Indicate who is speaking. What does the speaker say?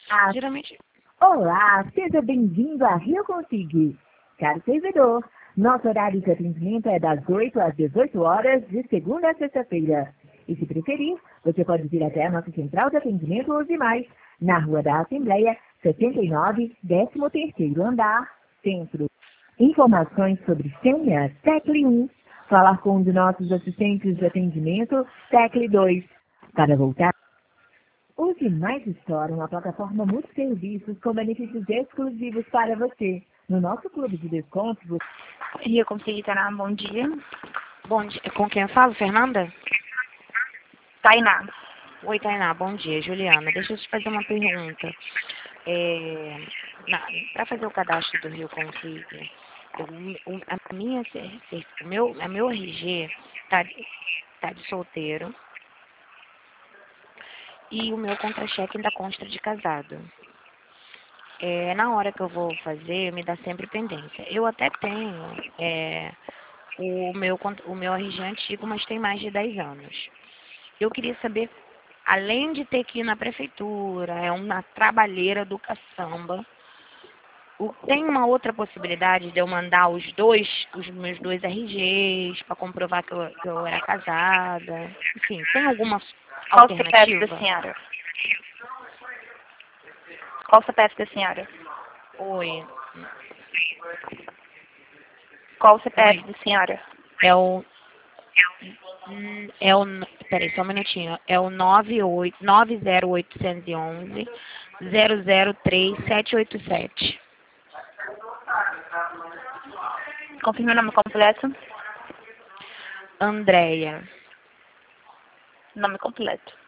Speaker 1: Ah,
Speaker 2: Geralmente,
Speaker 1: olá, seja bem-vindo a Rio Consigue. Caro servidor, nosso horário de atendimento é das 8 às 18 horas, de segunda a sexta-feira. E se preferir, você pode vir até a nossa central de atendimento ou demais, na Rua da Assembleia, 79, 13º andar, Centro. Informações sobre senha, tecle 1. Falar com um de nossos assistentes de atendimento, tecle 2. Para voltar, use Mais Store, uma plataforma multisserviços com benefícios exclusivos para você. No nosso clube de descontos,
Speaker 3: Rio Consigo Itaná, bom dia.
Speaker 2: bom dia. Com quem eu falo, Fernanda?
Speaker 3: Tainá.
Speaker 2: Oi, Tainá, bom dia. Juliana, deixa eu te fazer uma pergunta. Para fazer o cadastro do Rio Consigo, a meu RG tá de solteiro e o meu contra-cheque ainda consta de casado. Na hora que eu vou fazer, me dá sempre pendência. Eu até tenho o meu RG antigo, mas tem mais de 10 anos. Eu queria saber, além de ter que ir na prefeitura, é uma trabalheira do caçamba, tem uma outra possibilidade de eu mandar os meus dois RGs, para comprovar que eu era casada? Enfim, tem alguma
Speaker 3: Qual o CPF
Speaker 2: alternativa?
Speaker 3: da senhora? Qual o CPF da senhora?
Speaker 2: Oi.
Speaker 3: Qual o CPF da senhora?
Speaker 2: Peraí, só um minutinho. É o 90811 003787.
Speaker 3: Confirme o nome completo.
Speaker 2: Andréia.
Speaker 3: Nome completo.